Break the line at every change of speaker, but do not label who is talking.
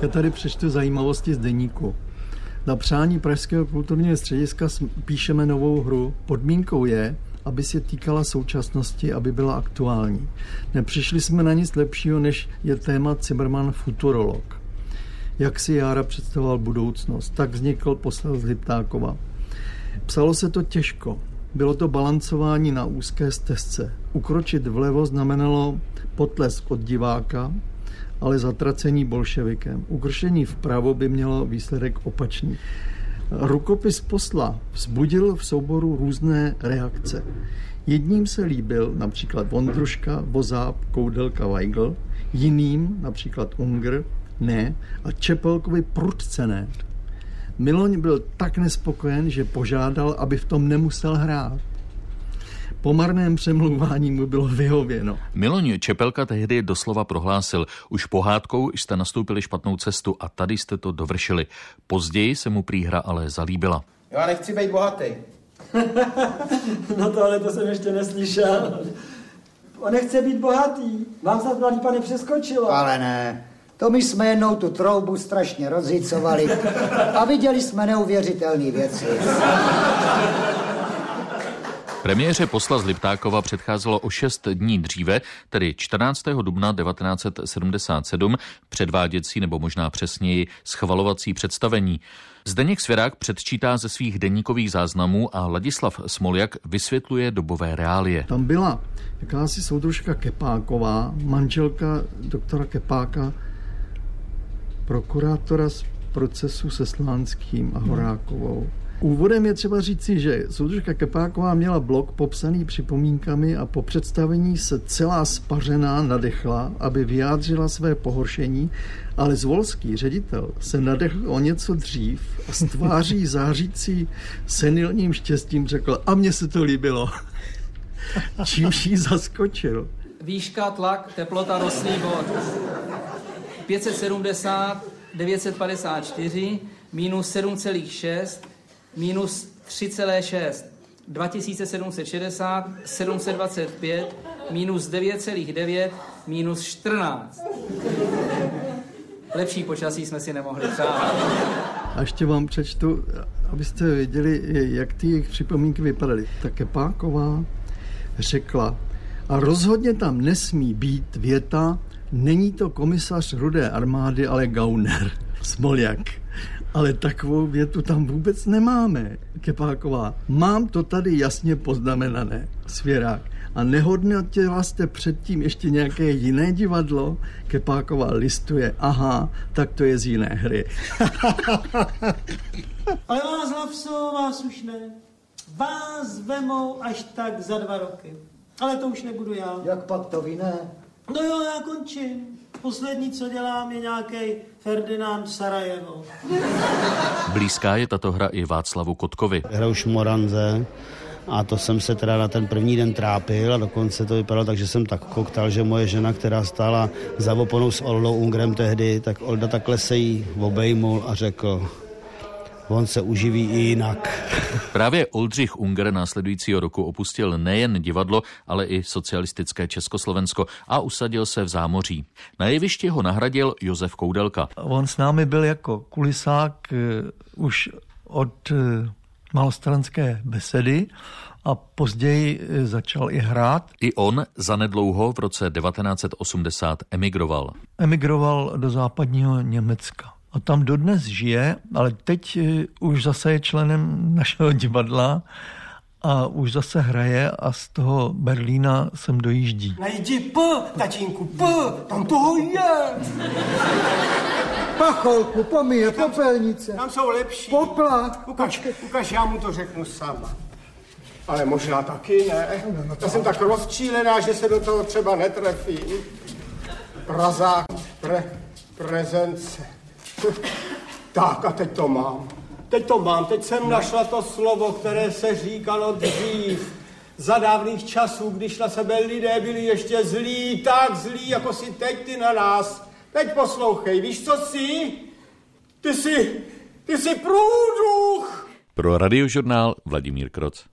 Já tady přečtu zajímavosti z deníku. Na přání Pražského kulturního střediska píšeme novou hru. Podmínkou je, aby se týkala současnosti, aby byla aktuální. Nepřišli jsme na nic lepšího, než je téma Cimrman futurolog. Jak si Jára představoval budoucnost, tak vznikl Postel z Liptákova. Psalo se to těžko. Bylo to balancování na úzké stezce. Ukročit vlevo znamenalo potlesk od diváka, ale zatracení bolševikem. Ukrčení vpravo by mělo výsledek opačný. Rukopis posla vzbudil v souboru různé reakce. Jedním se líbil například Vondruška, Vozáb, Koudelka, Weigl, jiným, například Unger, ne, a Čepelkovi prudce ne. Miloň byl tak nespokojen, že požádal, aby v tom nemusel hrát. Po marném přemlouvání mu bylo vyhověno.
Miloň Čepelka tehdy doslova prohlásil: už pohádkou jste nastoupili špatnou cestu a tady jste to dovršili. Později se mu prý hra ale zalíbila.
Já nechci být bohatý.
No to jsem ještě neslyšel. On nechce být bohatý. Vám snad, mladý pane, přeskočilo.
Ale ne. To my jsme jednou tu troubu strašně rozhicovali a viděli jsme neuvěřitelné věci.
Premiéře Posla z Liptákova předcházelo o 6 dní dříve, tedy 14. dubna 1977, předváděcí nebo možná přesněji schvalovací představení. Zdeněk Svěrák předčítá ze svých deníkových záznamů a Ladislav Smoljak vysvětluje dobové reálie.
Tam byla jakási soudružka Kepáková, manželka doktora Kepáka, prokurátora z procesu se Slánským a Horákovou. Úvodem je třeba říci, že soudružka Kepáková měla blog popsaný připomínkami a po představení se celá spařená nadechla, aby vyjádřila své pohoršení, ale Zvolský, ředitel, se nadechl o něco dřív a s tváří zářící senilním štěstím řekl: a mně se to líbilo. Čímž jí zaskočil.
Výška, tlak, teplota, rostný bod. 570, 954, minus 7,6, minus 3,6, 2760, 725, minus 9,9, minus 14. Lepší počasí jsme si nemohli přát.
A ještě vám přečtu, abyste věděli, jak ty jejich připomínky vypadaly. Ta Kepáková řekla: a rozhodně tam nesmí být věta: není to komisař Rudé armády, ale gauner. Smoljak. Ale takovou větu tam vůbec nemáme. Kepáková: mám to tady jasně poznamenané. Svěrák: a nehodnotila jste předtím ještě nějaké jiné divadlo? Kepáková listuje: aha, tak to je z jiné hry.
Ale vás, Lapso, vás už ne. Vás vemou až tak za 2 roky. Ale to už nebudu já.
Jak pak to vy ne?
No jo, já končím. Poslední, co dělám, je nějaký Ferdinand Sarajevo.
Blízká je tato hra i Václavu Kotkovi.
Hraju Šmoranze a to jsem se teda na ten první den trápil a dokonce to vypadalo tak, že jsem tak koktal, že moje žena, která stála za oponou s Oldou Ungrem tehdy, tak Olda takhle se jí obejmul a řekl: on se uživí i jinak.
Právě Oldřich Unger následujícího roku opustil nejen divadlo, ale i socialistické Československo a usadil se v Zámoří. Na jevišti ho nahradil Josef Koudelka.
On s námi byl jako kulisák už od Malostranské besedy a později začal i hrát.
I on zanedlouho v roce 1980 emigroval.
Emigroval do západního Německa. A tam dodnes žije, ale teď už zase je členem našeho divadla a už zase hraje a z toho Berlína sem dojíždí.
Najdi tatínku, tam toho je.
Pacholku, pomíje, popelnice.
Tam jsou lepší.
Popla.
Ukaž, já mu to řeknu sama. Ale možná taky ne. Já jsem tak rozčílená, že se do toho třeba netrefím. Prazák, prezence. Tak a teď to mám. Teď jsem našla to slovo, které se říkalo dřív. Za dávných časů, když na sebe lidé byli ještě zlí, tak zlí, jako si teď ty na nás. Teď poslouchej, víš, co jsi? Ty jsi průduch!
Pro Radiožurnál Vladimír Kroc.